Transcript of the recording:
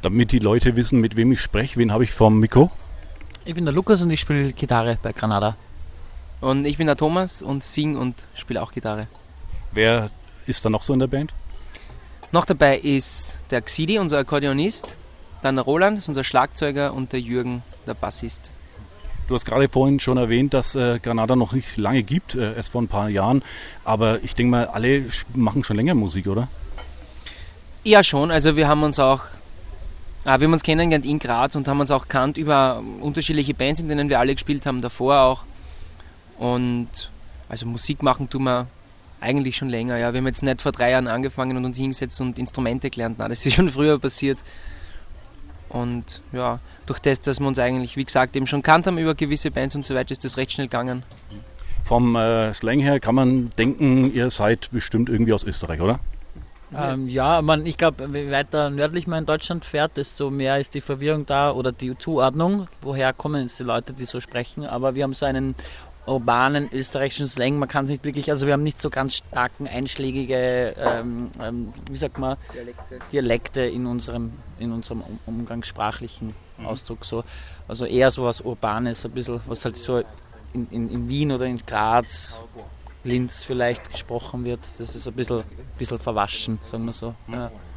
Damit die Leute wissen, mit wem ich spreche, wen habe ich vorm Mikro? Ich bin der Lukas und ich spiele Gitarre bei Granada. Und ich bin der Thomas und singe und spiele auch Gitarre. Wer ist da noch so in der Band? Noch dabei ist der Xidi, unser Akkordeonist, dann der Roland, das ist unser Schlagzeuger, und der Jürgen, der Bassist. Du hast gerade vorhin schon erwähnt, dass Granada noch nicht lange gibt, erst vor ein paar Jahren. Aber ich denke mal, alle machen schon länger Musik, oder? Ja, schon. Also wir haben uns kennengelernt in Graz und haben uns auch kannt über unterschiedliche Bands, in denen wir alle gespielt haben, davor auch. Und also Musik machen tun wir eigentlich schon länger. Ja. Wir haben jetzt nicht vor 3 Jahren angefangen und uns hingesetzt und Instrumente gelernt. Nein, das ist schon früher passiert. Und ja, durch das, dass wir uns eigentlich, wie gesagt, eben schon kannt haben über gewisse Bands und so weiter, ist das recht schnell gegangen. Vom Slang her kann man denken, ihr seid bestimmt irgendwie aus Österreich, oder? Ich glaube, je weiter nördlich man in Deutschland fährt, desto mehr ist die Verwirrung da oder die Zuordnung, woher kommen jetzt die Leute, die so sprechen. Aber wir haben so einen urbanen österreichischen Slang, man kann es nicht wirklich, also wir haben nicht so ganz starken, einschlägige, Dialekte in unserem umgangssprachlichen Ausdruck. So. Also eher so was Urbanes, ein bisschen, was halt so in Wien oder in Graz, Linz vielleicht gesprochen wird. Das ist ein bisschen verwaschen, sagen wir so. Ja.